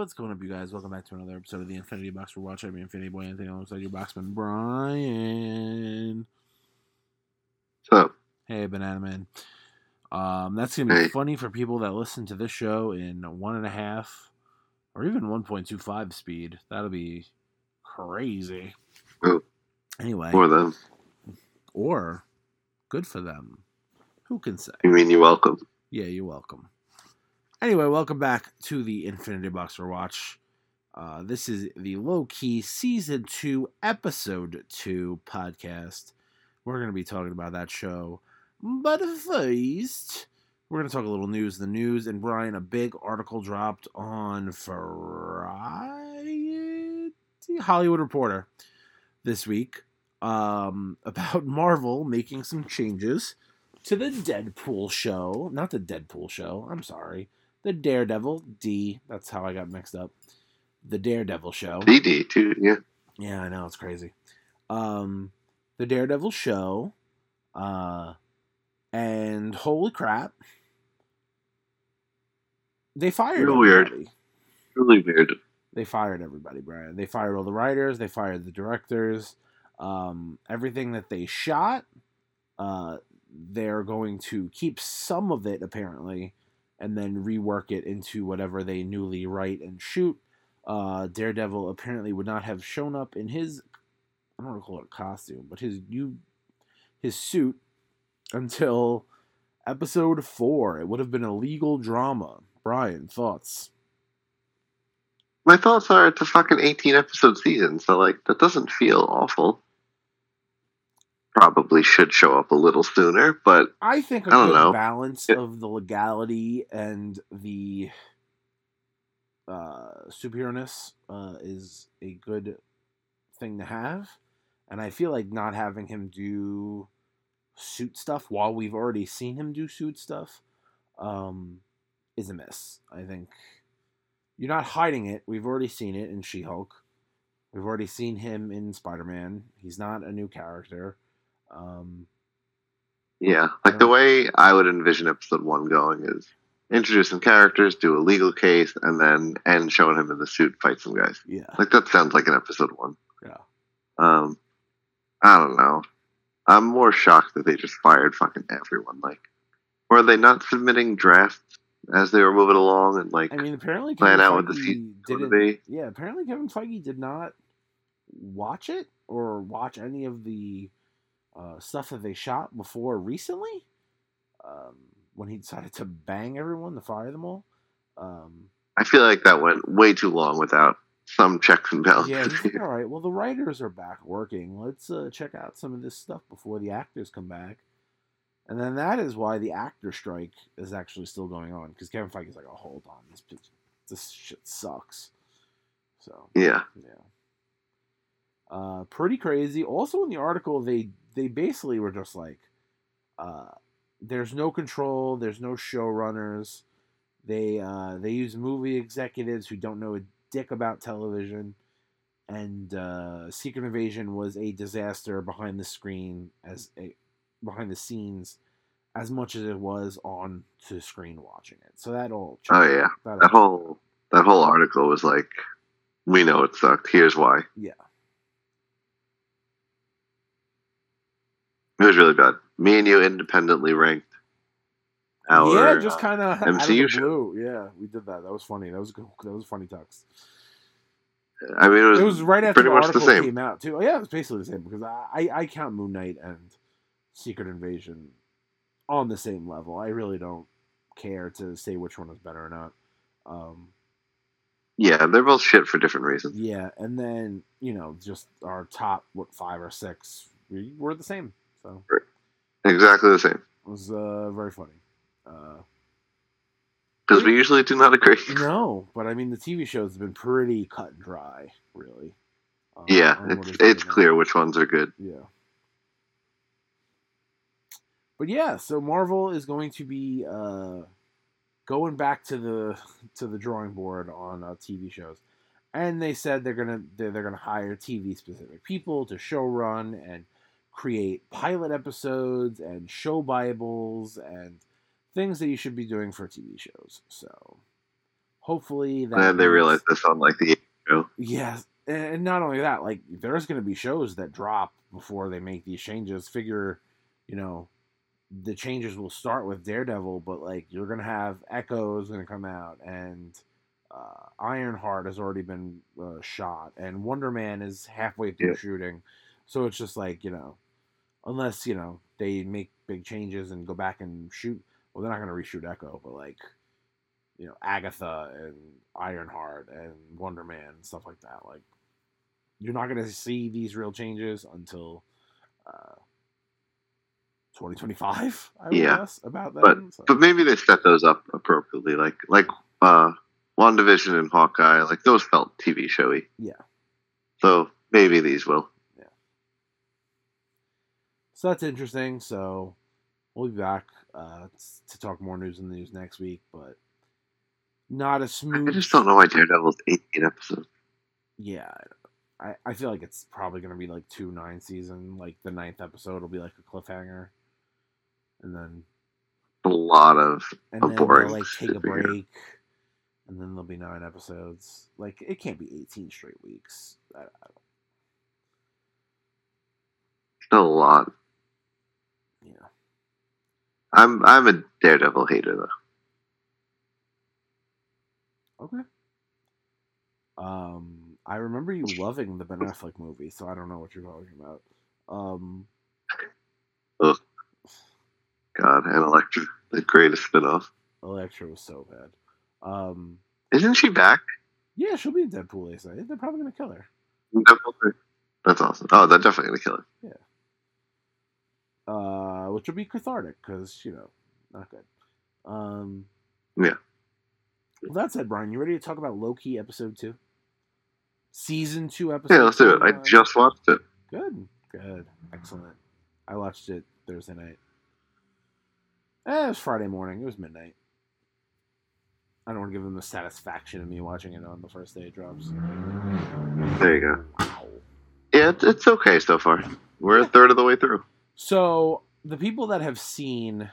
What's going up, you guys? Welcome back to another episode of the Infinity Box for Watch. I'm your Infinity Boy Anthony, alongside your Boxman Brian. So, Hey, Banana Man. That's gonna be hey, funny for people that listen to this show in 1.5 or even 1.25 speed. That'll be crazy. oh, Anyway, for them. or good for them. Who can say? You mean you're welcome? Yeah, you're welcome. Anyway, welcome back to the Infinity Box for Watch. This is the Low Key Season 2, Episode 2 podcast. We're going to be talking about that show. But first, we're going to talk a little news. The news, and Brian, a big article dropped on Friday, Hollywood Reporter this week about Marvel making some changes to the Deadpool show. Not the Deadpool show, I'm sorry. The Daredevil, that's how I got mixed up. The Daredevil show. DD, too, yeah. Yeah, I know, it's crazy. The Daredevil show, and holy crap, they fired Real everybody. weird. Really weird. They fired everybody, Brian. They fired all the writers, they fired the directors, everything that they shot, they're going to keep some of it, apparently, and then rework it into whatever they newly write and shoot. Daredevil apparently would not have shown up in his, I don't want to call it a costume, but his suit until episode 4. It would have been a legal drama. Brian, thoughts? My thoughts are it's a fucking 18-episode season, so, like, that doesn't feel awful. Probably should show up a little sooner, but I think a don't good know. balance of the legality and the superhero-ness is a good thing to have. And I feel like not having him do suit stuff while we've already seen him do suit stuff is a miss. I think you're not hiding it. We've already seen it in She-Hulk. We've already seen him in Spider-Man. He's not a new character. Yeah, like the way I would envision episode 1 going is introduce some characters, do a legal case, and then end showing him in the suit fight some guys. Yeah. Like, that sounds like an episode 1. Yeah. I don't know. I'm more shocked that they just fired fucking everyone. Like, were they not submitting drafts as they were moving along and, like, I mean, apparently plan Kevin out what the Feige season's going to didn't. be? Yeah, apparently Kevin Feige did not watch it or watch any of the stuff that they shot before recently. When he decided to bang everyone, to fire them all. I feel like that went way too long without some checks and balances. Yeah, he's like, all right, well, the writers are back working. Let's check out some of this stuff before the actors come back. And then that is why the actor strike is actually still going on. Because Kevin Feige's like, oh, hold on. This shit sucks. So, Yeah. pretty crazy. Also in the article, they basically were just like, there's no control. There's no showrunners. They use movie executives who don't know a dick about television. And Secret Invasion was a disaster behind the scenes as much as it was on to screen watching it. So that all. Oh yeah, that whole article was like, we know it sucked. Here's why. Yeah. It was really bad. Me and you independently ranked our just kind of MCU show. Yeah, we did that. That was funny. That was good. That was funny text. I mean, it was right after pretty the much article the same. came out too. Oh, yeah, it was basically the same because I count Moon Knight and Secret Invasion on the same level. I really don't care to say which one is better or not. Yeah, they're both shit for different reasons. Yeah, and then just our top 5 or 6 were the same. So exactly the same. It was very funny. Because we usually do not agree. No, but I mean the TV shows have been pretty cut and dry, really. Yeah, it's clear which ones are good. Yeah. But yeah, so Marvel is going to be going back to the drawing board on TV shows, and they said they're gonna hire TV specific people to showrun and create pilot episodes and show bibles and things that you should be doing for TV shows. So hopefully that And they makes, realized this on like the show. yes, and not only that, like there's going to be shows that drop before they make these changes. Figure, you know, the changes will start with Daredevil, but like you're going to have Echo's going to come out, and Ironheart has already been shot, and Wonder Man is halfway through Yeah. shooting. So it's just like, unless they make big changes and go back and shoot. Well, they're not going to reshoot Echo, but like Agatha and Ironheart and Wonder Man and stuff like that. Like you're not going to see these real changes until 2025. I would guess about that. But maybe they set those up appropriately, like WandaVision and Hawkeye. Like those felt TV showy. Yeah. So maybe these will. Yeah. So that's interesting. So we'll be back to talk more news in the news next week, but not as smooth. I just don't know why Daredevil's 18 episodes. Yeah, I feel like it's probably going to be like 2 9-season. Like the 9th episode will be like a cliffhanger, and then a lot of boring. They'll, like take a break, and then there'll be 9 episodes. Like it can't be 18 straight weeks. Still a lot. Yeah. I'm a Daredevil hater though. Okay. I remember you loving the Ben Affleck movie, so I don't know what you're talking about. Oh, God, and Elektra, the greatest spinoff. Elektra was so bad. Isn't she back? Yeah, she'll be in Deadpool. They say they're probably gonna kill her. That's awesome. Oh, they're definitely gonna kill her. Yeah. Which will be cathartic because not good. Yeah. Well, that said, Brian, you ready to talk about Loki episode 2? Season 2 episode. Yeah, let's do it. I just watched it. Good, excellent. I watched it Thursday night. It was Friday morning. It was midnight. I don't want to give them the satisfaction of me watching it on the first day it drops. There you go. Wow. Yeah, it's okay so far. We're a third of the way through. So the people that have seen,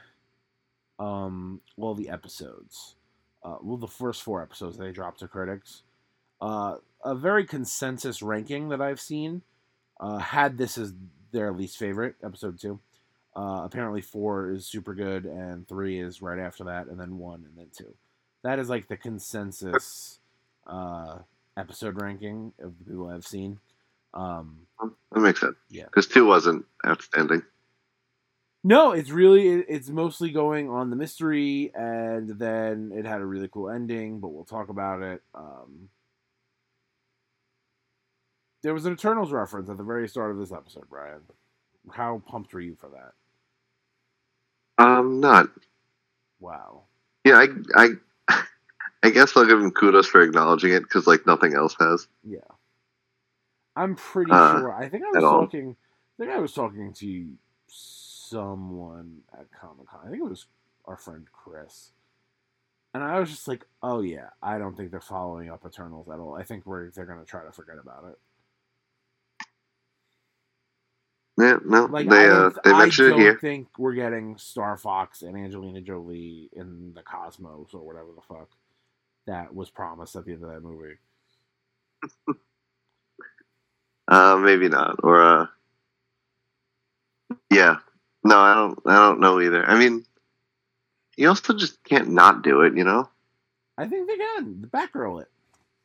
the episodes, the first 4 episodes they dropped to critics, a very consensus ranking that I've seen had this as their least favorite, episode 2. Apparently 4 is super good, and 3 is right after that, and then 1, and then 2. That is like the consensus episode ranking of the people I've seen. That makes sense. Yeah. Because 2 wasn't outstanding. No, it's mostly going on the mystery, and then it had a really cool ending, but we'll talk about it. There was an Eternals reference at the very start of this episode, Brian. How pumped were you for that? Not. Wow. Yeah, I guess I'll give him kudos for acknowledging it because like nothing else has. Yeah. I'm pretty sure. I think I was talking to someone at Comic-Con. I think it was our friend Chris. And I was just like, oh yeah, I don't think they're following up Eternals at all. I think they're going to try to forget about it. Yeah, no, like, they mentioned it here. I don't think we're getting Star Fox and Angelina Jolie in the Cosmos or whatever the fuck that was promised at the end of that movie. Maybe not. Or yeah. No, I don't know either. I mean, you also just can't not do it, you know? I think they can. The Batgirl it.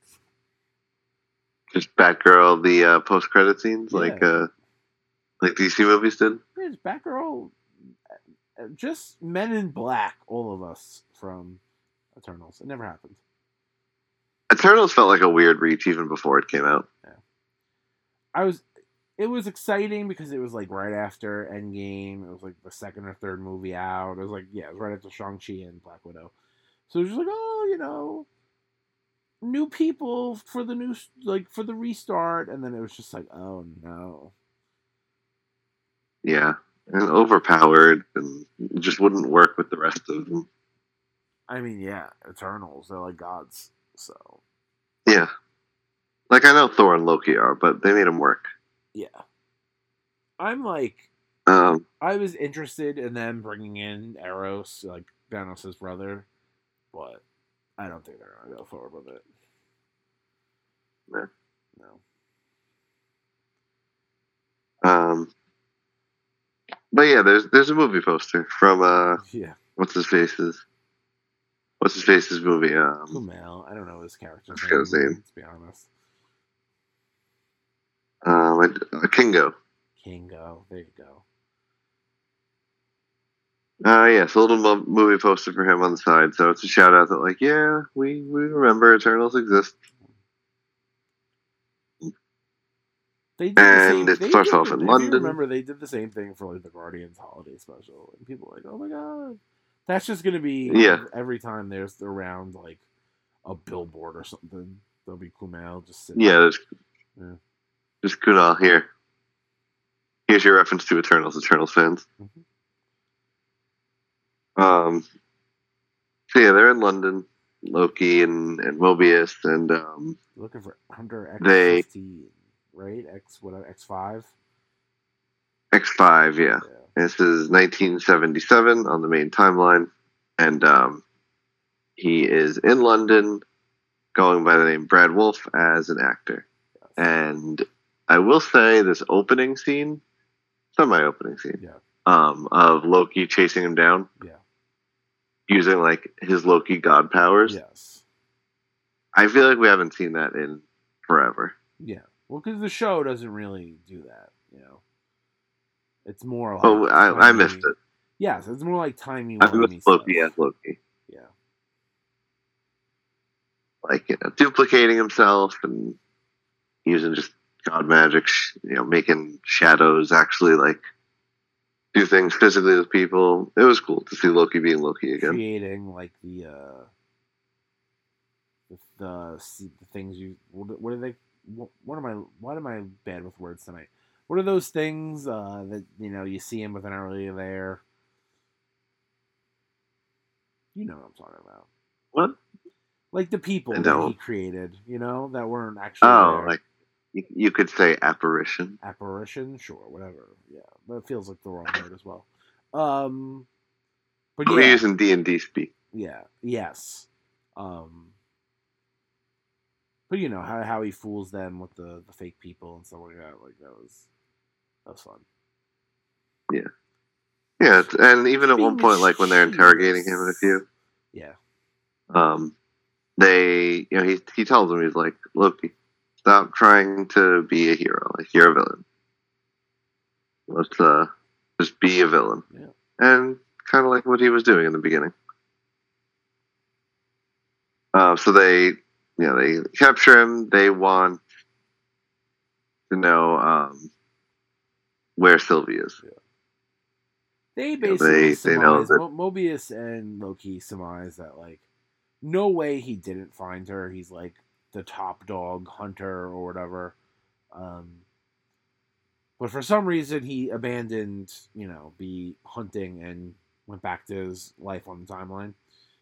Just Batgirl, the post-credit scenes, Yeah. like DC movies did? Yeah, just Batgirl. Just Men in Black, all of us from Eternals. It never happened. Eternals felt like a weird reach even before it came out. Yeah. It was exciting because it was like right after Endgame. It was like the second or third movie out. It was like, it was right after Shang-Chi and Black Widow. So it was just like, new people for for the restart. And then it was just like, oh no. Yeah. And overpowered and just wouldn't work with the rest of them. I mean, yeah, Eternals. They're like gods. So. Yeah. Like, I know Thor and Loki are, but they made them work. Yeah. I'm like, I was interested in them bringing in Eros, like Thanos' brother, but I don't think they're gonna go forward with it. No. No. But yeah, there's a movie poster from Yeah. what's his face's movie. Kumail. I don't know his character's I forget his name. Let's be honest. Kingo. Kingo. There you go. Yeah, it's a little movie poster for him on the side, so it's a shout out that, like, yeah, we remember Eternals exist. They did the same. It starts off in London. If you remember, they did the same thing for like the Guardians holiday special, and people were like, "Oh my god, that's just gonna be every time there's around like a billboard or something. There'll be Kumail just sitting. Yeah, there's Kunal here. Here's your reference to Eternals fans. Mm-hmm. So yeah, they're in London. Loki and Mobius and looking for Hunter X-15, right? X5. X5, yeah. This is 1977 on the main timeline, and he is in London, going by the name Brad Wolf as an actor. Yes. And I will say this opening scene, semi-opening scene, of Loki chasing him down. Yeah. Using like his Loki god powers. Yes. I feel like we haven't seen that in forever. Yeah. Well, because the show doesn't really do that, you know. It's more like... Oh, I missed it. Yes, it's more like timey-wimey I missed Loki as Loki. Yeah. Like, you know, duplicating himself and using just god magic, you know, making shadows actually, like, do things physically with people. It was cool to see Loki being Loki again. Creating like the things you. What are they? Why am I bad with words tonight? What are those things that you know you see him with an earlier there? You know what I'm talking about. What? Like the people that he created, you know, that weren't actually there. Like you could say apparition. Apparition, sure, whatever. Yeah, but it feels like the wrong word as well. But we're using D&D speak. Yeah. Yes. But you know how he fools them with the fake people and stuff like that. Like that was fun. Yeah. Yeah, and even at one point, like when they're interrogating him in a few. Yeah. They, you know, he tells them, he's like, Loki, stop trying to be a hero. Like, you're a villain. Let's just be a villain. Yeah. And kind of like what he was doing in the beginning. So they capture him. They want to know where Sylvie is. Yeah. They basically they know that Mobius and Loki surmise that like no way he didn't find her. He's like the top dog hunter or whatever. But for some reason he abandoned, you know, be hunting and went back to his life on the timeline.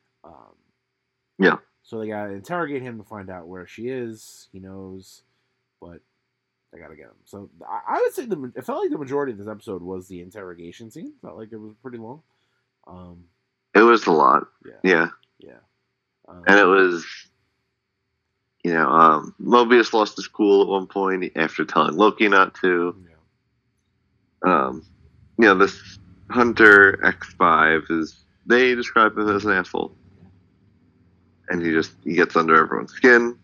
Yeah. So they gotta interrogate him to find out where she is. He knows, but they gotta get him. So I would say it felt like the majority of this episode was the interrogation scene. Felt like it was pretty long. It was a lot. Yeah. And it was, you know, Mobius lost his cool at one point after telling Loki not to. Yeah. You know, this Hunter X5 they describe him as an asshole. And he gets under everyone's skin.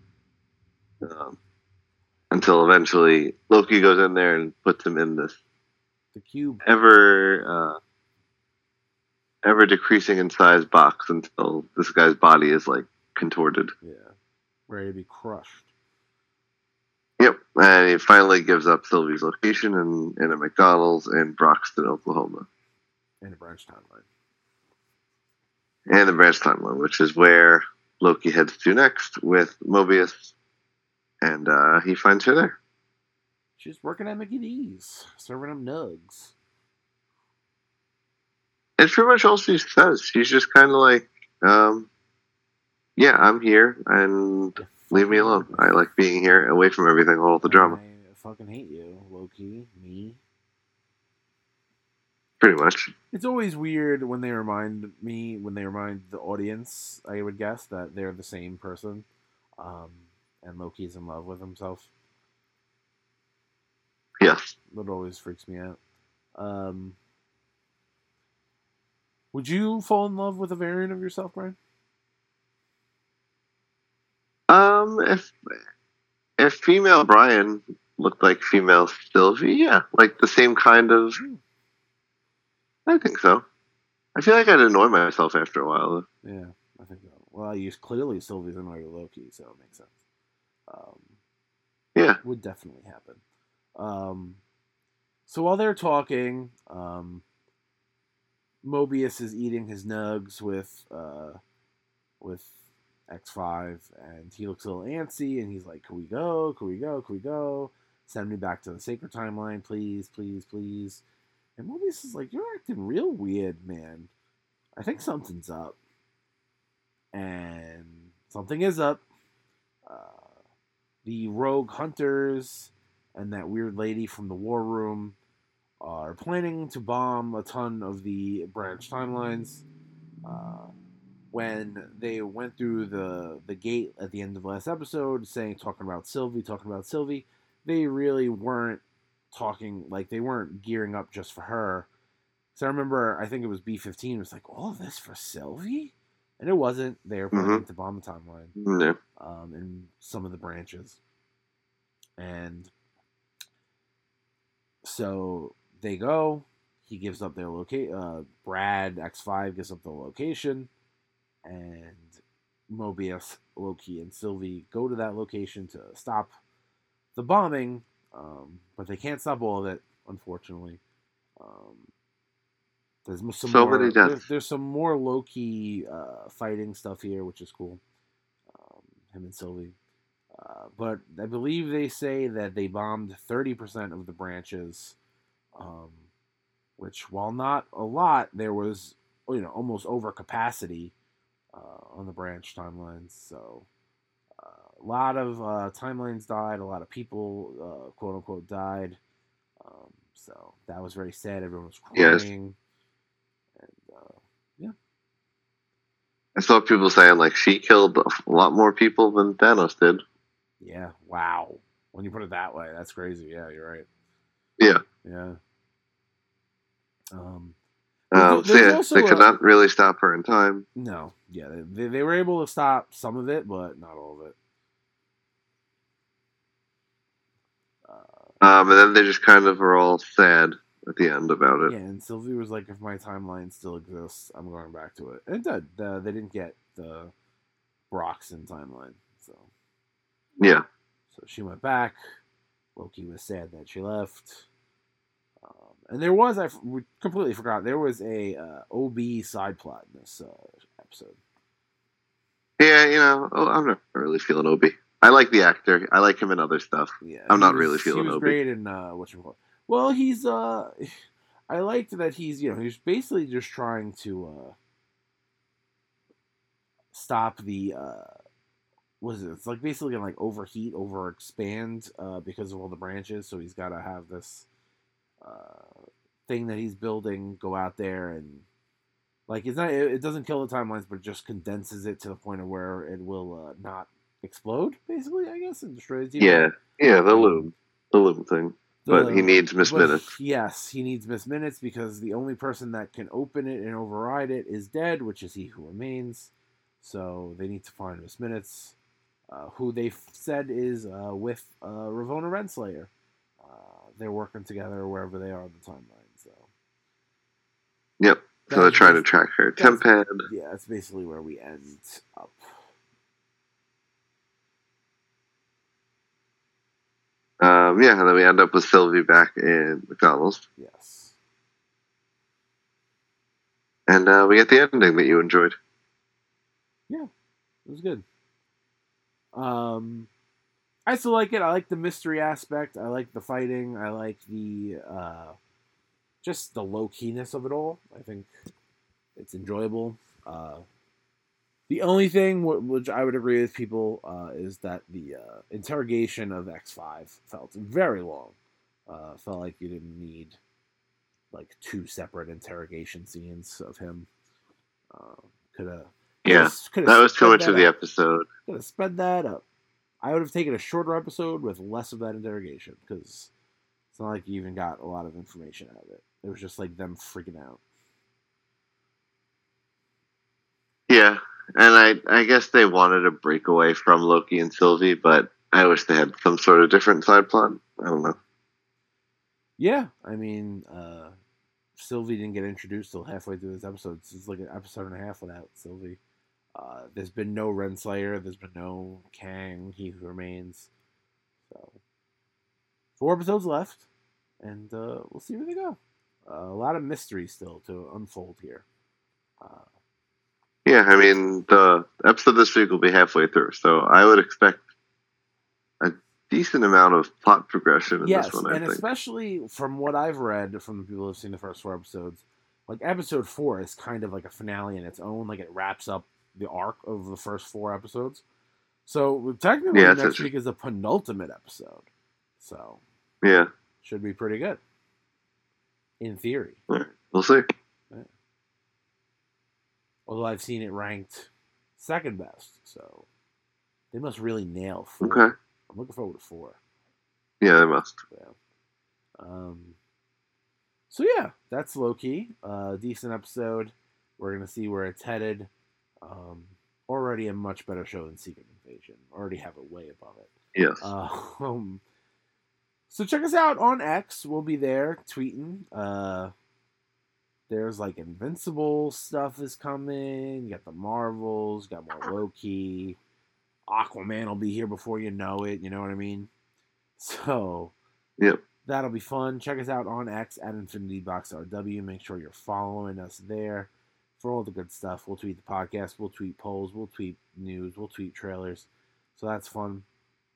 Until eventually Loki goes in there and puts him in the cube. Ever decreasing in size box until this guy's body is like contorted. Yeah. Ready to be crushed. Yep. And he finally gives up Sylvie's location in a McDonald's in Broxton, Oklahoma. And a branch timeline. And the branch timeline, which is where Loki heads to next with Mobius. And he finds her there. She's working at Mickey D's, serving him nugs. It's pretty much all she says. She's just kind of like, yeah, I'm here, and leave me alone. I like being here, away from everything, all the drama. I fucking hate you, Loki, me. Pretty much. It's always weird when they remind the audience, I would guess, that they're the same person. Um, and Loki's in love with himself. Yes. That always freaks me out. Would you fall in love with a variant of yourself, Brian? If female Brian looked like female Sylvie, yeah, like the same kind of. I think so. I feel like I'd annoy myself after a while. Yeah, I think so. Well, clearly Sylvie's annoyed with Loki, so it makes sense. Yeah, would definitely happen. So while they're talking, Mobius is eating his nugs with X5, and he looks a little antsy, and he's like, "Can we go? Can we go? Can we go? Send me back to the sacred timeline, please, please, please." And Mobius is like, "You're acting real weird, man. I think something's up." And something is up. The rogue hunters and that weird lady from the war room are planning to bomb a ton of the branch timelines. When they went through the gate at the end of the last episode, talking about Sylvie, they really weren't talking, like, they weren't gearing up just for her. So I remember, I think it was B-15 was like, all this for Sylvie? And it wasn't. They were planning to bomb the timeline. Yeah. In some of the branches. And so they go. He gives up their location. Brad, X5, gives up the location. And Mobius, Loki, and Sylvie go to that location to stop the bombing. But they can't stop all of it, unfortunately. There's some more Loki fighting stuff here, which is cool. Him and Sylvie. But I believe they say that they bombed 30% of the branches, which, while not a lot, there was almost over capacity on the branch timelines. So a lot of timelines died. A lot of people, quote unquote, died. So that was very sad. Everyone was crying. Yes. I saw people saying, like, she killed a lot more people than Thanos did. Yeah, wow. When you put it that way, that's crazy. Yeah, you're right. Yeah. Yeah. They could not really stop her in time. No. Yeah, they were able to stop some of it, but not all of it. And then they just kind of were all sad at the end about it. Yeah, and Sylvie was like, if my timeline still exists, I'm going back to it. And it did. They didn't get the Broxton timeline, so. Yeah. So she went back. Loki was sad that she left. And there was, we completely forgot, there was a OB side plot in this episode. Yeah, I'm not really feeling OB. I like the actor. I like him in other stuff. Yeah, I'm not really feeling OB. He was great in whatchamacallit. Well, he's I liked that he's basically just trying to stop the it's like basically gonna like overheat, overexpand because of all the branches, so he's gotta have this thing that he's building go out there and like it doesn't kill the timelines, but it just condenses it to the point of where it will not explode, basically, I guess, and destroy the TV. Yeah, the loom thing. But he needs Miss Minutes. Yes, he needs Miss Minutes because the only person that can open it and override it is dead, which is He Who Remains. So they need to find Miss Minutes, who they said is with Ravonna Renslayer. They're working together wherever they are on the timeline. So. Yep. So they're trying to track her tempad. Yeah, that's basically where we end up. And then we end up with Sylvie back in McDonald's. Yes. And we get the ending that you enjoyed. Yeah, it was good. I still like it. I like the mystery aspect. I like the fighting. I like the just the low-keyness of it all. I think it's enjoyable. The only thing which I would agree with people is that the interrogation of X5 felt very long. Felt like you didn't need like 2 separate interrogation scenes of him. Could have. Yeah, that was too much of the episode. Could have sped that up. I would have taken a shorter episode with less of that interrogation because it's not like you even got a lot of information out of it. It was just like them freaking out. Yeah, and I guess they wanted to break away from Loki and Sylvie, but I wish they had some sort of different side plot. I don't know. Yeah, I mean, Sylvie didn't get introduced till halfway through this episode. It's like an episode and a half without Sylvie. There's been no Renslayer. There's been no Kang. He Who Remains. So 4 episodes left, and we'll see where they go. A lot of mystery still to unfold here. Yeah, I mean, the episode this week will be halfway through, so I would expect a decent amount of plot progression in this one, I think. Especially from what I've read from the people who've seen the first 4 episodes, like episode 4 is kind of like a finale in its own. Like it wraps up the arc of the first 4 episodes. So technically next week is a penultimate episode. So yeah, should be pretty good. In theory. All right. We'll see. Yeah. Although I've seen it ranked second best, so they must really nail 4. Okay. I'm looking forward to 4. Yeah, they must. Yeah. So yeah, that's Loki. Decent episode. We're gonna see where it's headed. Already a much better show than Secret Invasion. Already have it way above it. Yes. So check us out on X. We'll be there tweeting. There's like Invincible stuff is coming. You got the Marvels. Got more Loki. Aquaman will be here before you know it. You know what I mean? So yep. That'll be fun. Check us out on X at InfinityBoxRW. Make sure you're following us there for all the good stuff. We'll tweet the podcast. We'll tweet polls. We'll tweet news. We'll tweet trailers. So that's fun.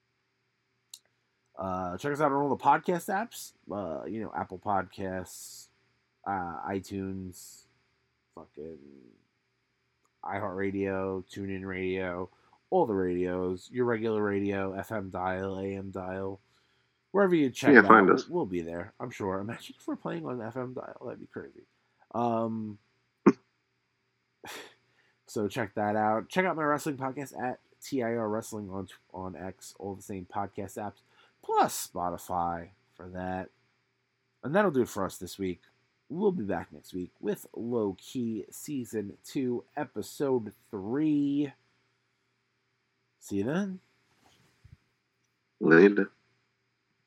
Check us out on all the podcast apps. Apple Podcasts, iTunes, fucking iHeartRadio, TuneIn Radio, all the radios, your regular radio, FM dial, AM dial, wherever you check it out, we'll be there. I'm sure. Imagine if we're playing on FM dial. That'd be crazy. So check that out. Check out my wrestling podcast at TIR Wrestling on X, all the same podcast apps, plus Spotify for that. And that'll do it for us this week. We'll be back next week with Low Key Season 2, Episode 3. See you then. Later.